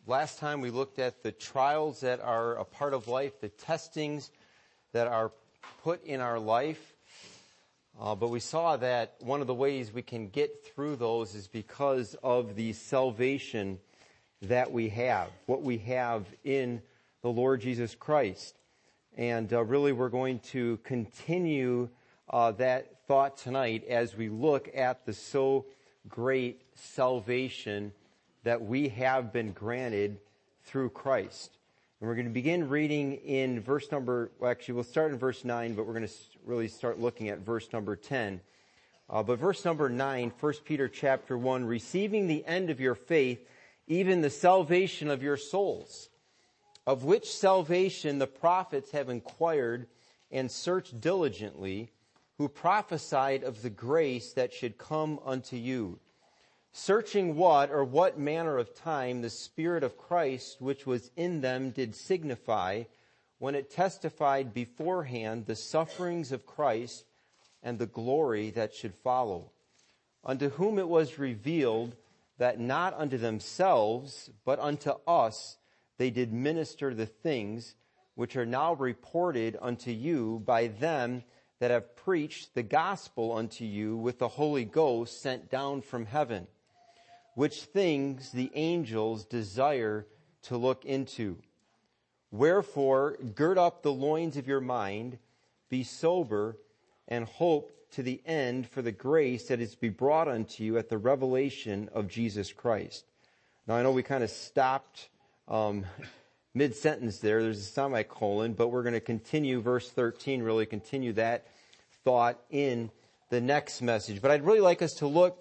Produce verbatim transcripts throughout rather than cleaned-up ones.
Last time we looked at the trials that are a part of life, the testings that are put in our life. Uh, but we saw that one of the ways we can get through those is because of the salvation that we have, what we have in the Lord Jesus Christ. And uh, really we're going to continue uh, that thought tonight as we look at the so great salvation that we have been granted through Christ. And we're going to begin reading in verse number, well actually we'll start in verse nine, but we're going to really start looking at verse number ten. Uh, but verse number nine, First Peter chapter one, receiving the end of your faith, even the salvation of your souls, of which salvation the prophets have inquired and searched diligently, who prophesied of the grace that should come unto you, searching what or what manner of time the Spirit of Christ which was in them did signify, when it testified beforehand the sufferings of Christ and the glory that should follow, unto whom it was revealed that not unto themselves, but unto us they did minister the things which are now reported unto you by them that have preached the gospel unto you with the Holy Ghost sent down from heaven, which things the angels desire to look into. Wherefore, gird up the loins of your mind, be sober, and hope to the end for the grace that is to be brought unto you at the revelation of Jesus Christ. Now, I know we kind of stopped um, mid-sentence there. There's a semicolon, but we're going to continue verse thirteen, really continue that thought in the next message. But I'd really like us to look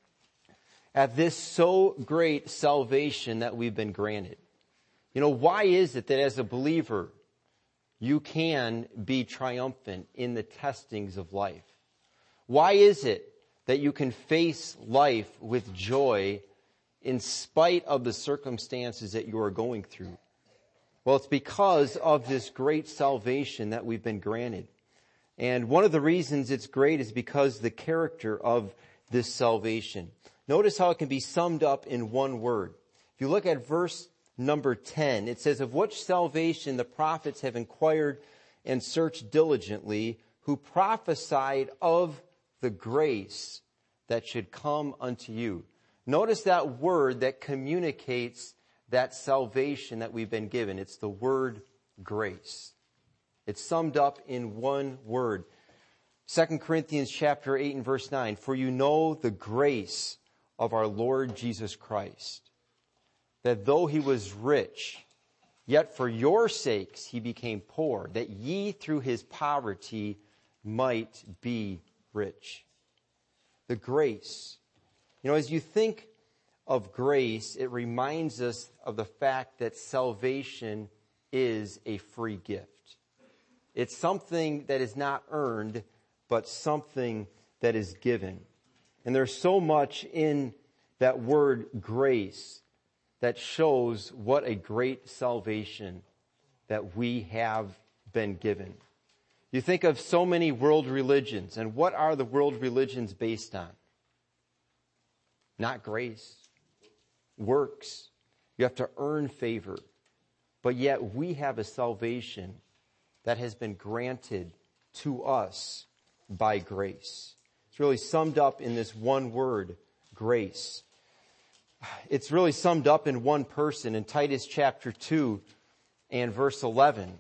at this so great salvation that we've been granted. You know, why is it that as a believer, you can be triumphant in the testings of life? Why is it that you can face life with joy in spite of the circumstances that you are going through? Well, it's because of this great salvation that we've been granted. And one of the reasons it's great is because the character of this salvation. Notice how it can be summed up in one word. If you look at verse number ten, it says, of which salvation the prophets have inquired and searched diligently, who prophesied of the grace that should come unto you. Notice that word that communicates that salvation that we've been given. It's the word grace. It's summed up in one word. Second Corinthians chapter eight and verse nine, for you know the grace of our Lord Jesus Christ, that though he was rich, yet for your sakes he became poor, that ye through his poverty might be rich. The grace. You know, as you think of grace, it reminds us of the fact that salvation is a free gift. It's something that is not earned, but something that is given. And there's so much in that word grace that shows what a great salvation that we have been given. You think of so many world religions, and what are the world religions based on? Not grace. Works. You have to earn favor. But yet we have a salvation that has been granted to us by grace. It's really summed up in this one word, grace. It's really summed up in one person in Titus chapter two and verse eleven.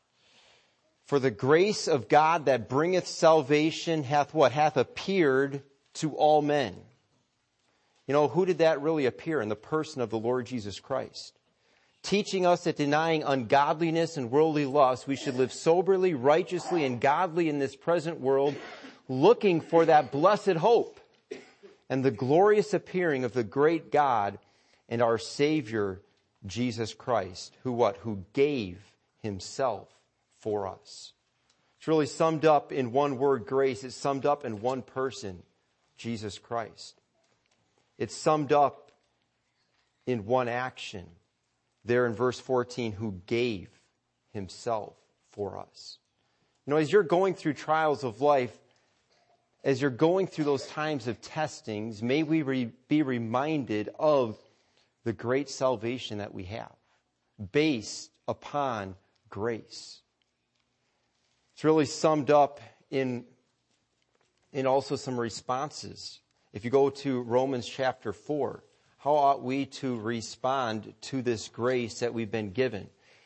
For the grace of God that bringeth salvation hath what? Hath appeared to all men. You know, who did that really appear? In the person of the Lord Jesus Christ. Teaching us that denying ungodliness and worldly lust, we should live soberly, righteously, and godly in this present world, looking for that blessed hope and the glorious appearing of the great God and our Savior, Jesus Christ, who what? Who gave himself for us. It's really summed up in one word, grace. It's summed up in one person, Jesus Christ. It's summed up in one action, there in verse fourteen, who gave himself for us. You know, as you're going through trials of life, as you're going through those times of testings, may we re- be reminded of the great salvation that we have, based upon grace. It's really summed up in, in also some responses. If you go to Romans chapter four, how ought we to respond to this grace that we've been given?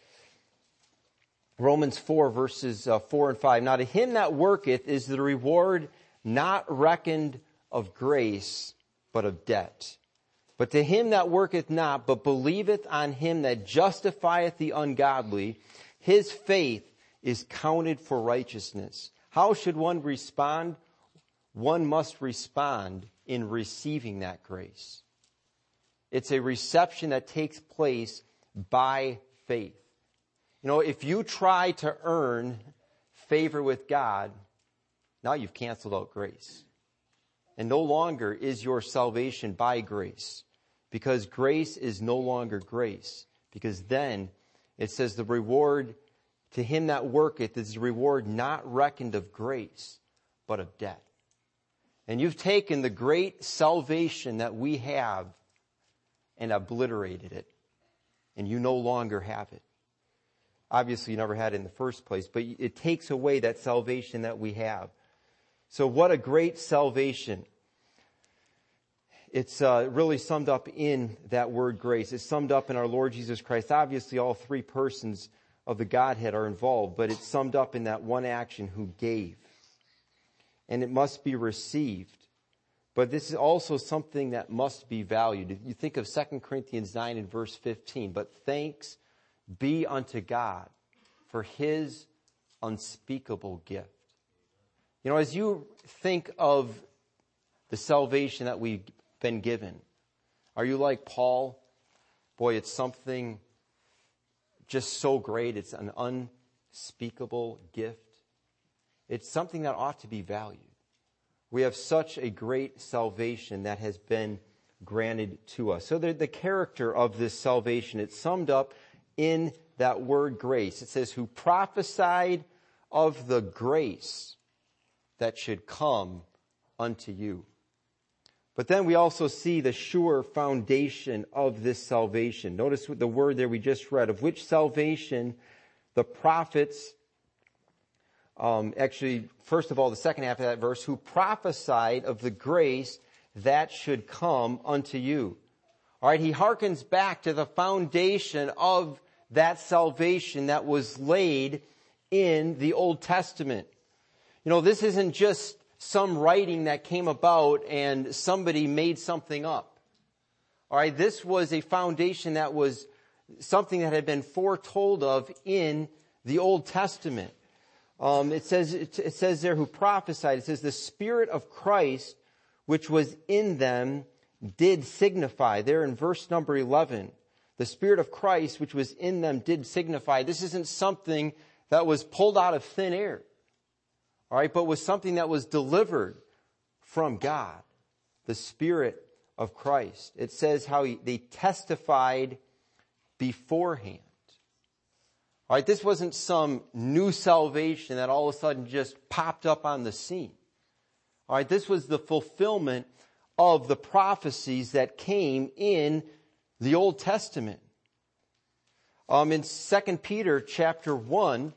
Romans four, verses uh, four and five. Now to him that worketh is the reward not reckoned of grace, but of debt. But to him that worketh not, but believeth on him that justifieth the ungodly, his faith is counted for righteousness. How should one respond? One must respond in receiving that grace. It's a reception that takes place by faith. You know, if you try to earn favor with God, now you've canceled out grace. And no longer is your salvation by grace, because grace is no longer grace. Because then it says the reward to him that worketh is the reward not reckoned of grace, but of debt. And you've taken the great salvation that we have and obliterated it. And you no longer have it. Obviously, you never had it in the first place, but it takes away that salvation that we have. So what a great salvation. It's uh, really summed up in that word grace. It's summed up in our Lord Jesus Christ. Obviously, all three persons of the Godhead are involved, but it's summed up in that one action, who gave. And it must be received. But this is also something that must be valued. You think of Second Corinthians nine and verse fifteen. But thanks be unto God for his unspeakable gift. You know, as you think of the salvation that we've been given, are you like Paul? Boy, it's something just so great. It's an unspeakable gift. It's something that ought to be valued. We have such a great salvation that has been granted to us. So the, the character of this salvation, it's summed up in that word grace. It says, who prophesied of the grace that should come unto you. But then we also see the sure foundation of this salvation. Notice the word there we just read, of which salvation the prophets, um, actually, first of all, the second half of that verse, who prophesied of the grace that should come unto you. All right, he hearkens back to the foundation of that salvation that was laid in the Old Testament. You know, this isn't just some writing that came about and somebody made something up. All right, this was a foundation that was something that had been foretold of in the Old Testament. Um, it says it says there who prophesied. It says the Spirit of Christ, which was in them, did signify. There in verse number eleven, the Spirit of Christ, which was in them, did signify. This isn't something that was pulled out of thin air. All right, but was something that was delivered from God, the Spirit of Christ. It says how he, they testified beforehand. All right, this wasn't some new salvation that all of a sudden just popped up on the scene. All right, this was the fulfillment of the prophecies that came in the Old Testament. Um, in Second Peter chapter one,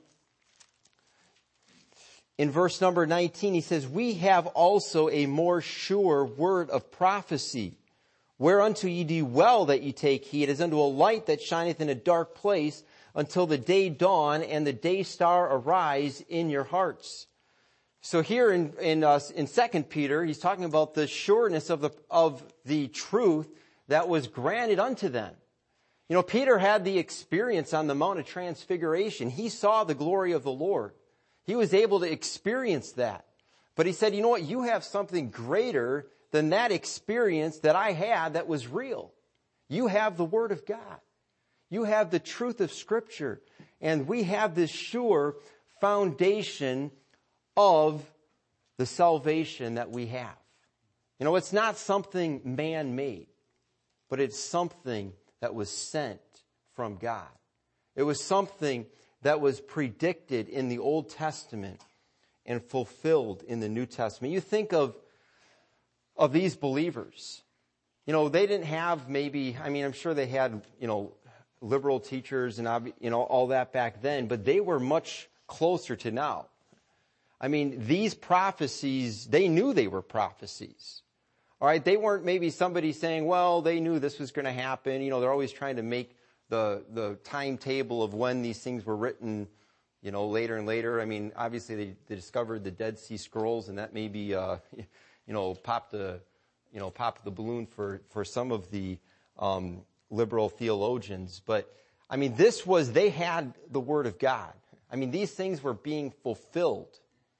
in verse number nineteen, he says, we have also a more sure word of prophecy, whereunto ye do well that ye take heed, as unto a light that shineth in a dark place, until the day dawn and the day star arise in your hearts. So here in in, uh, in Second Peter, he's talking about the sureness of the of the truth that was granted unto them. You know, Peter had the experience on the Mount of Transfiguration. He saw the glory of the Lord. He was able to experience that. But he said, you know what? You have something greater than that experience that I had that was real. You have the Word of God. You have the truth of Scripture. And we have this sure foundation of the salvation that we have. You know, it's not something man-made, but it's something that was sent from God. It was something that was predicted in the Old Testament and fulfilled in the New Testament. You think of, of these believers. you know, they didn't have maybe, I mean, I'm sure they had, you know, liberal teachers and, you know, all that back then, but they were much closer to now. I mean, these prophecies, they knew they were prophecies. All right, they weren't maybe somebody saying, well, they knew this was going to happen. You know, they're always trying to make the the timetable of when these things were written, you know, later and later. I mean, obviously they, they discovered the Dead Sea Scrolls, and that maybe, uh, you know, popped the, you know, popped the balloon for for some of the um, liberal theologians. But I mean, this was, they had the Word of God. I mean, these things were being fulfilled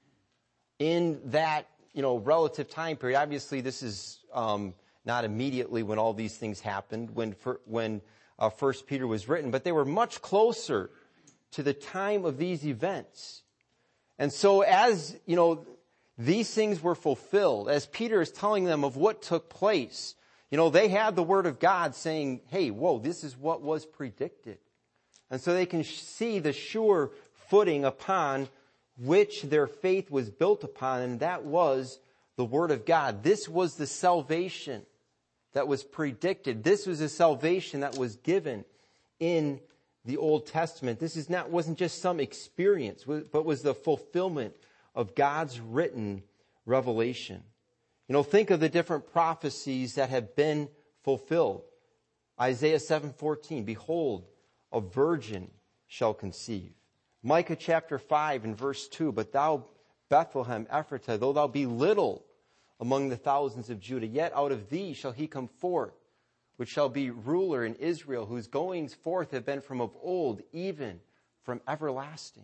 in that, you know, relative time period. Obviously, this is um, not immediately when all these things happened, when for, when uh, First Peter was written, but they were much closer to the time of these events. And so as, you know, these things were fulfilled, as Peter is telling them of what took place, you know, they had the Word of God saying, hey, whoa, this is what was predicted. And so they can see the sure footing upon which their faith was built upon, and that was the Word of God. This was the salvation that was predicted. This was the salvation that was given in the Old Testament. This is not, wasn't just some experience, but was the fulfillment of God's written revelation. You know, think of the different prophecies that have been fulfilled. Isaiah seven fourteen, behold, a virgin shall conceive. Micah chapter five and verse two, but thou, Bethlehem Ephratah, though thou be little among the thousands of Judah, yet out of thee shall he come forth, which shall be ruler in Israel, whose goings forth have been from of old, even from everlasting.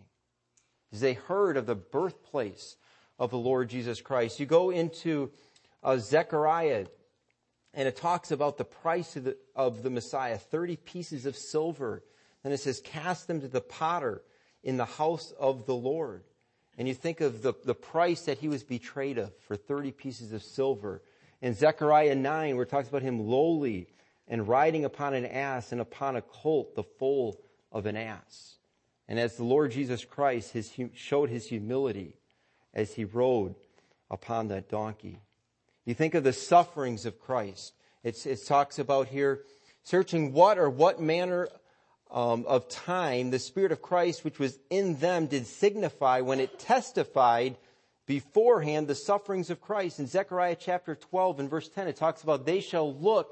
As they heard of the birthplace of the Lord Jesus Christ. You go into uh, Zechariah, and it talks about the price of the, of the Messiah, thirty pieces of silver. And it says, cast them to the potter in the house of the Lord. And you think of the, the price that he was betrayed of for thirty pieces of silver. In Zechariah nine, where it talks about him lowly and riding upon an ass and upon a colt, the foal of an ass. And as the Lord Jesus Christ his, showed his humility as he rode upon that donkey. You think of the sufferings of Christ. It's, it talks about here, searching what or what manner Um, of time, the Spirit of Christ, which was in them, did signify when it testified beforehand the sufferings of Christ. In Zechariah chapter twelve and verse ten, it talks about, they shall look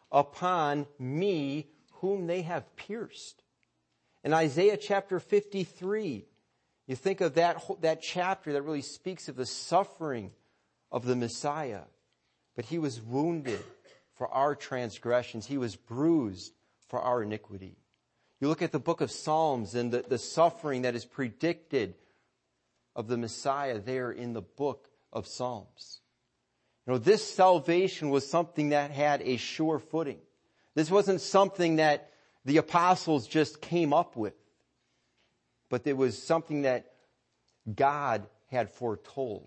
upon me whom they have pierced. In Isaiah chapter fifty-three, you think of that, that chapter that really speaks of the suffering of the Messiah. But he was wounded for our transgressions. He was bruised for our iniquity. You look at the book of Psalms and the, the suffering that is predicted of the Messiah there in the book of Psalms. You know, this salvation was something that had a sure footing. This wasn't something that the apostles just came up with, but it was something that God had foretold.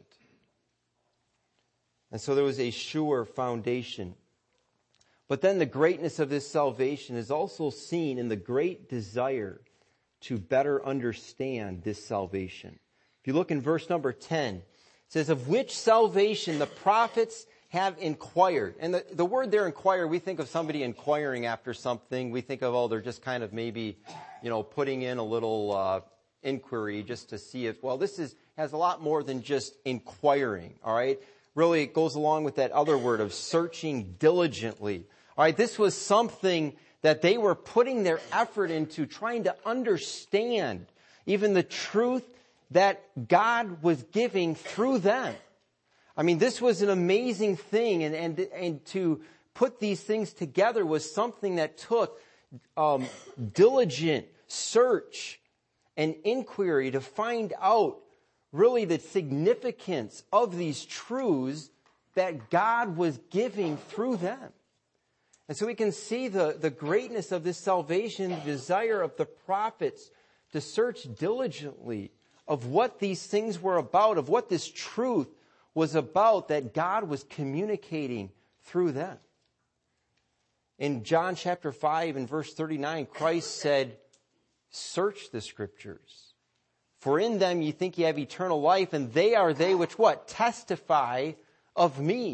And so there was a sure foundation. But then the greatness of this salvation is also seen in the great desire to better understand this salvation. If you look in verse number ten, it says, of which salvation the prophets have inquired. And the, the word there, inquire, we think of somebody inquiring after something. We think of, oh, they're just kind of maybe, you know, putting in a little uh, inquiry just to see if, well, this is has a lot more than just inquiring, all right? Really, it goes along with that other word of searching diligently. All right, this was something that they were putting their effort into, trying to understand even the truth that God was giving through them. I mean, this was an amazing thing, and and, and to put these things together was something that took um, diligent search and inquiry to find out really the significance of these truths that God was giving through them. And so we can see the, the greatness of this salvation, the desire of the prophets to search diligently of what these things were about, of what this truth was about that God was communicating through them. In John chapter five and verse thirty-nine, Christ said, search the scriptures, for in them you think you have eternal life, and they are they which what? Testify of me.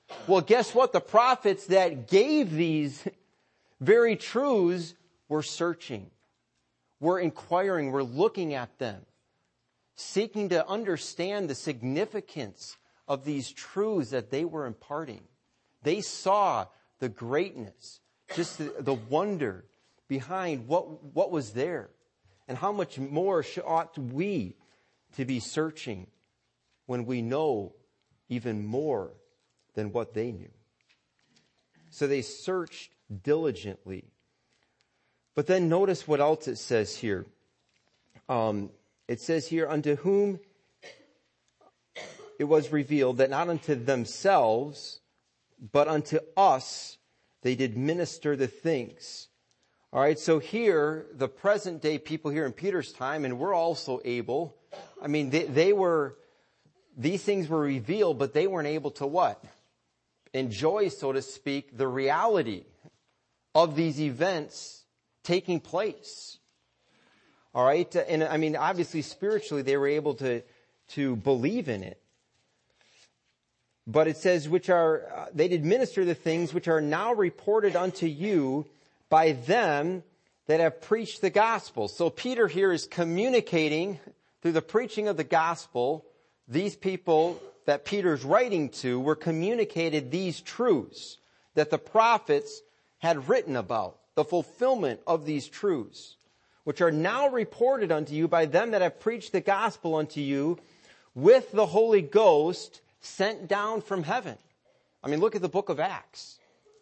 Well, guess what? The prophets that gave these very truths were searching. We're inquiring. We're looking at them, seeking to understand the significance of these truths that they were imparting. They saw the greatness, just the, the wonder behind what, what was there. And how much more ought we to be searching when we know even more than what they knew. So they searched diligently. But then notice what else it says here. Um, it says here, unto whom it was revealed that not unto themselves, but unto us they did minister the things. All right, so here, the present day people here in Peter's time, and we're also able, I mean, they, they were, these things were revealed, but they weren't able to what? Enjoy, so to speak, the reality of these events taking place. All right, and I mean, obviously, spiritually, they were able to, to believe in it. But it says, which are, uh, they did minister the things which are now reported unto you by them that have preached the gospel. So Peter here is communicating through the preaching of the gospel. These people that Peter's writing to were communicated these truths that the prophets had written about, the fulfillment of these truths, which are now reported unto you by them that have preached the gospel unto you with the Holy Ghost sent down from heaven. I mean, look at the book of Acts.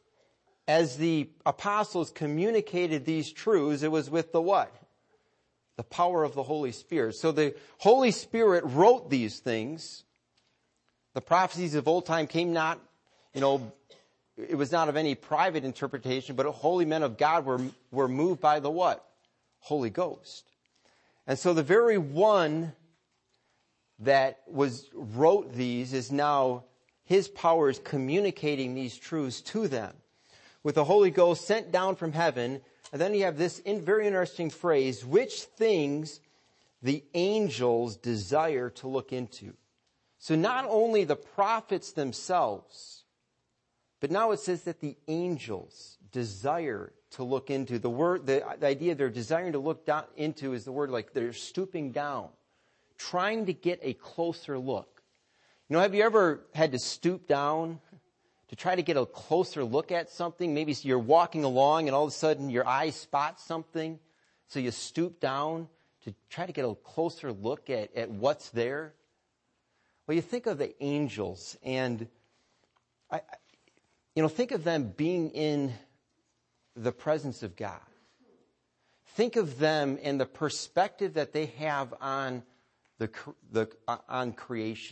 As the apostles communicated these truths, it was with the what? The power of the Holy Spirit. So the Holy Spirit wrote these things. The prophecies of old time came not, you know, it was not of any private interpretation, but holy men of God were, were moved by the what? Holy Ghost. And so the very one that was wrote these is now, his power is communicating these truths to them with the Holy Ghost sent down from heaven. And then you have this in, very interesting phrase, which things the angels desire to look into. So not only the prophets themselves, but now it says that the angels desire to look into. The word, the, the idea they're desiring to look down into is the word like they're stooping down, trying to get a closer look. You know, have you ever had to stoop down to try to get a closer look at something? Maybe you're walking along and all of a sudden your eye spots something. So you stoop down to try to get a closer look at, at what's there. Well, you think of the angels and, I, you know, think of them being in the presence of God. Think of them and the perspective that they have on the, the on creation.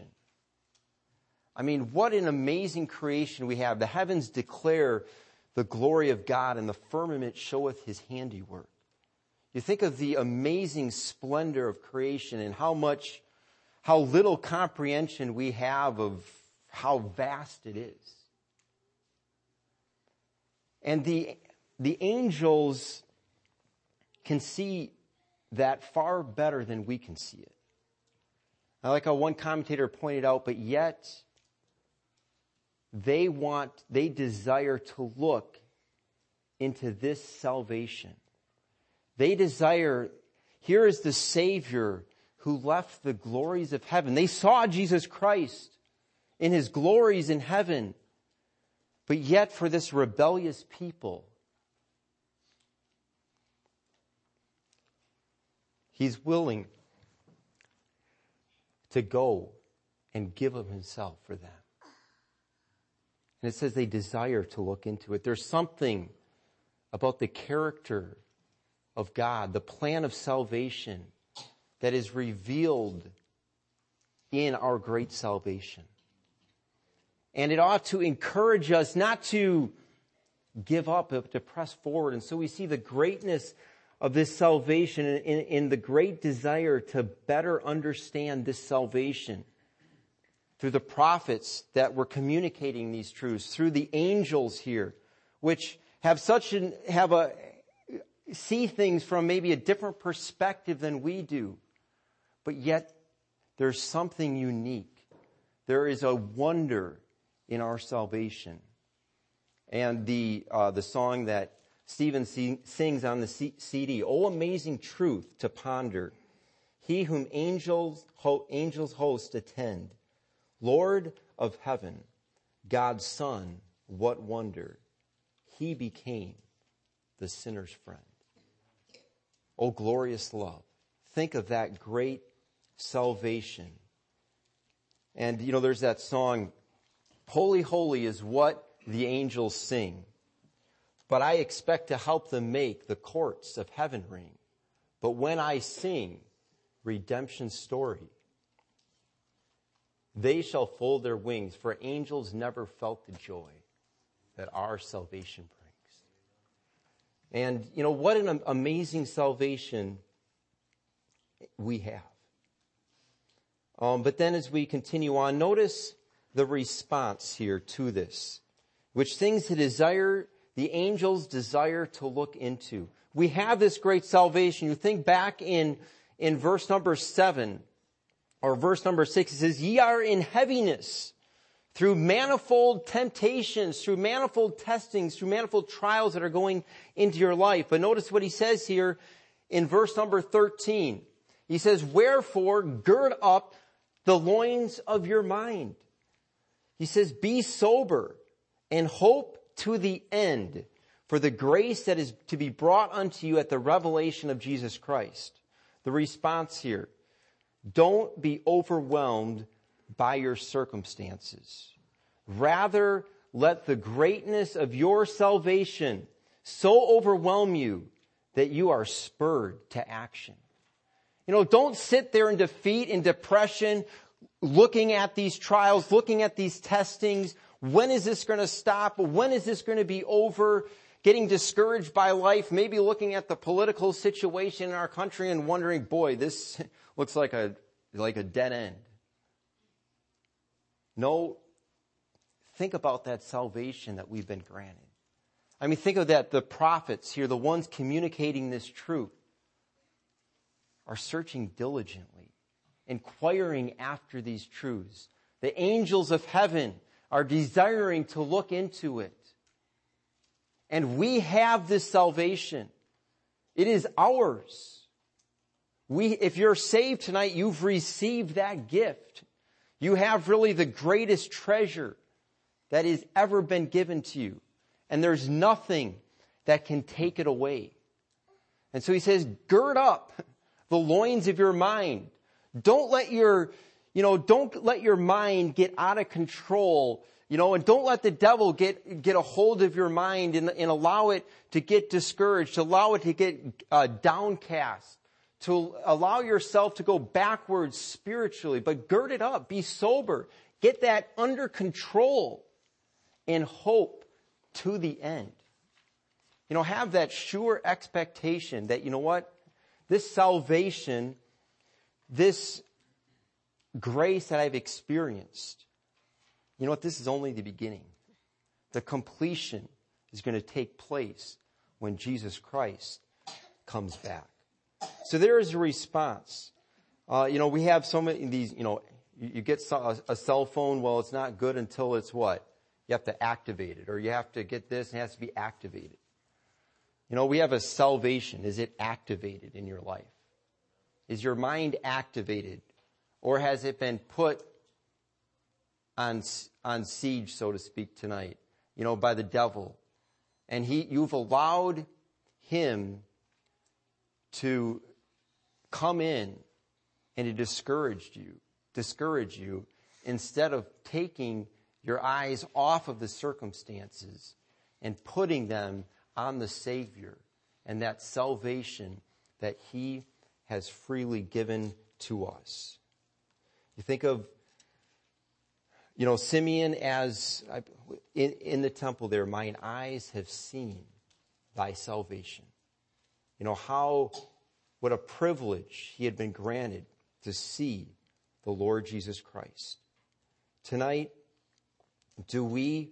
I mean, what an amazing creation we have. The heavens declare the glory of God, and the firmament showeth his handiwork. You think of the amazing splendor of creation and how much, how little comprehension we have of how vast it is. And the, the angels can see that far better than we can see it. I like how one commentator pointed out, but yet they want, they desire to look into this salvation. They desire, here is the Savior who left the glories of heaven. They saw Jesus Christ in his glories in heaven. But yet for this rebellious people, he's willing to go and give of himself for them. And it says they desire to look into it. There's something about the character of God, the plan of salvation that is revealed in our great salvation. And it ought to encourage us not to give up, but to press forward. And so we see the greatness of this salvation in, in the great desire to better understand this salvation through the prophets that were communicating these truths, through the angels here, which have such an, have a, see things from maybe a different perspective than we do. But yet there's something unique. There is a wonder in our salvation. And the uh, the song that Stephen sing, sings on the C- CD, "Oh, amazing truth to ponder, he whom angels ho- angels host attend, Lord of heaven, God's Son, what wonder, he became the sinner's friend." Oh, glorious love. Think of that great salvation. And, you know, there's that song, "Holy, holy is what the angels sing, but I expect to help them make the courts of heaven ring. But when I sing redemption's story, they shall fold their wings, for angels never felt the joy that our salvation brings." And, you know, what an amazing salvation we have. Um, but then as we continue on, notice the response here to this, which things the desire, the angels desire to look into. We have this great salvation. You think back in, in verse number seven, or verse number six, it says, "Ye are in heaviness through manifold temptations, through manifold testings, through manifold trials that are going into your life." But notice what he says here in verse number thirteen. He says, "Wherefore gird up the loins of your mind." He says, "Be sober and hope to the end for the grace that is to be brought unto you at the revelation of Jesus Christ." The response here, don't be overwhelmed by your circumstances. Rather, let the greatness of your salvation so overwhelm you that you are spurred to action. You know, don't sit there in defeat and depression, looking at these trials, looking at these testings. When is this going to stop? When is this going to be over? Getting discouraged by life, maybe looking at the political situation in our country and wondering, boy, this looks like a like a dead end. No, think about that salvation that we've been granted. I mean, think of that. The prophets here, the ones communicating this truth, are searching diligently, inquiring after these truths. The angels of heaven are desiring to look into it. And we have this salvation. It is ours. We, if you're saved tonight, you've received that gift. You have really the greatest treasure that has ever been given to you. And there's nothing that can take it away. And so he says, gird up the loins of your mind. Don't let your, you know, don't let your mind get out of control, you know, and don't let the devil get, get a hold of your mind and, and allow it to get discouraged, to allow it to get uh, downcast, to allow yourself to go backwards spiritually. But gird it up, be sober, get that under control and hope to the end. You know, have that sure expectation that, you know what, this salvation, this grace that I've experienced, you know what, this is only the beginning. The completion is going to take place when Jesus Christ comes back. So there is a response. Uh, you know, we have so many of these, you know, you, you get a, a cell phone, well, it's not good until it's what? You have to activate it, or you have to get this and it has to be activated. You know, we have a salvation. Is it activated in your life? Is your mind activated? Or has it been put on, on siege, so to speak, tonight, you know, by the devil? And he, you've allowed him to come in and to discourage you, discourage you, instead of taking your eyes off of the circumstances and putting them on the Savior and that salvation that he has freely given to us. You think of, you know, Simeon as in, in the temple there, mine eyes have seen thy salvation. You know, how, what a privilege he had been granted to see the Lord Jesus Christ. Tonight, do we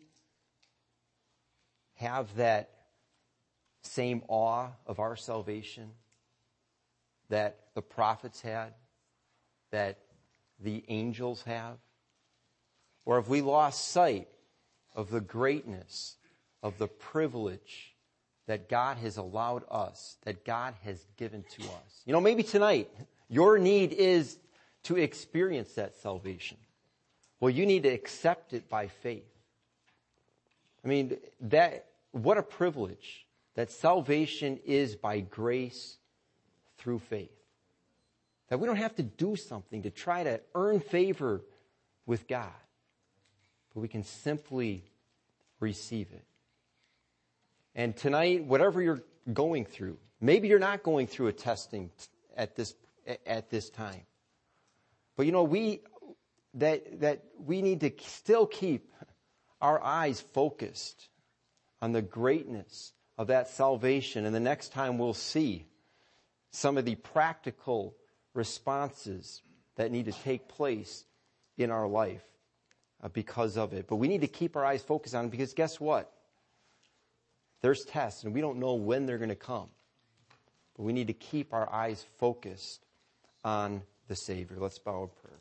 have that same awe of our salvation that the prophets had, that the angels have? Or have we lost sight of the greatness, of the privilege that God has allowed us, that God has given to us. You know, maybe tonight, your need is to experience that salvation. Well, you need to accept it by faith. I mean, that what a privilege that salvation is by grace through faith. That we don't have to do something to try to earn favor with God, but we can simply receive it. And tonight, whatever you're going through, maybe you're not going through a testing at this at this time. But you know, we that that we need to still keep our eyes focused on the greatness of that salvation. And the next time we'll see some of the practical responses that need to take place in our life uh, because of it. But we need to keep our eyes focused on it, because guess what? There's tests, and we don't know when they're going to come. But we need to keep our eyes focused on the Savior. Let's bow in prayer.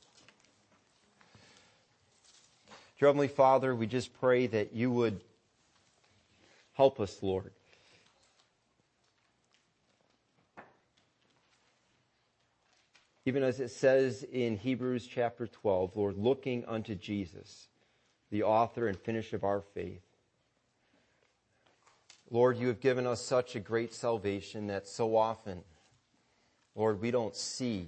Dear Heavenly Father, we just pray that you would help us, Lord. Even as it says in Hebrews chapter twelve, Lord, looking unto Jesus, the author and finisher of our faith. Lord, you have given us such a great salvation that so often, Lord, we don't see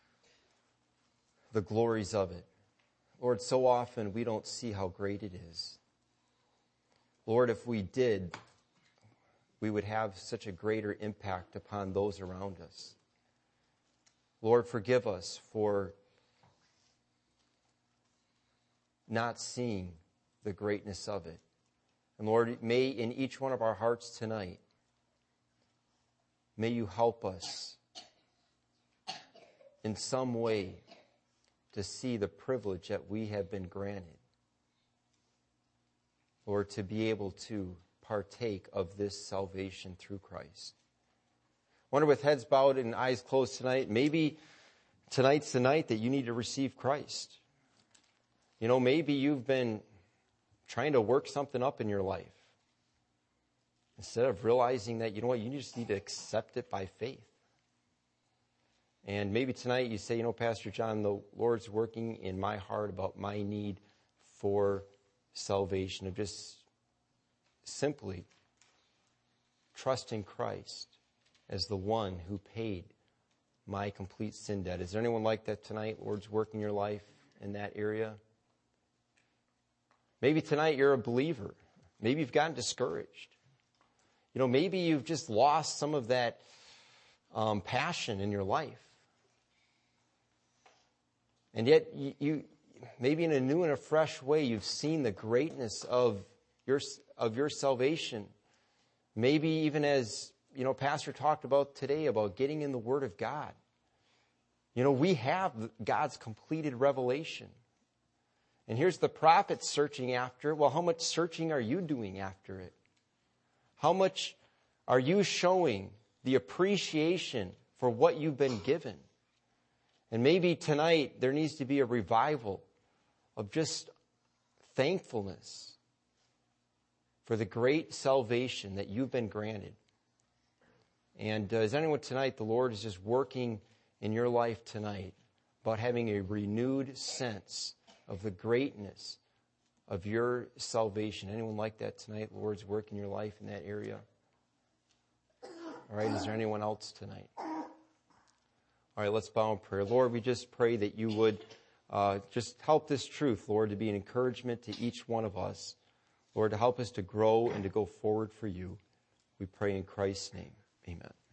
the glories of it. Lord, so often we don't see how great it is. Lord, if we did, we would have such a greater impact upon those around us. Lord, forgive us for not seeing the greatness of it. And Lord, may in each one of our hearts tonight, may you help us in some way to see the privilege that we have been granted. Lord, to be able to partake of this salvation through Christ. I wonder, with heads bowed and eyes closed tonight, maybe tonight's the night that you need to receive Christ. You know, maybe you've been trying to work something up in your life, instead of realizing that, you know what, you just need to accept it by faith. And maybe tonight you say, you know, Pastor John, the Lord's working in my heart about my need for salvation, of just simply trusting Christ as the one who paid my complete sin debt. Is there anyone like that tonight? Lord's working your life in that area. Maybe tonight you're a believer. Maybe you've gotten discouraged. You know, maybe you've just lost some of that um, passion in your life. And yet, you, you maybe in a new and a fresh way, you've seen the greatness of your of your salvation. Maybe even as, you know, Pastor talked about today about getting in the Word of God. You know, we have God's completed revelation. And here's the prophet searching after it. Well, how much searching are you doing after it? How much are you showing the appreciation for what you've been given? And maybe tonight there needs to be a revival of just thankfulness for the great salvation that you've been granted. And uh, is anyone tonight, the Lord is just working in your life tonight about having a renewed sense of the greatness of your salvation? Anyone like that tonight? The Lord's working in your life in that area? All right, is there anyone else tonight? All right, let's bow in prayer. Lord, we just pray that you would uh, just help this truth, Lord, to be an encouragement to each one of us. Lord, to help us to grow and to go forward for you. We pray in Christ's name. Amen.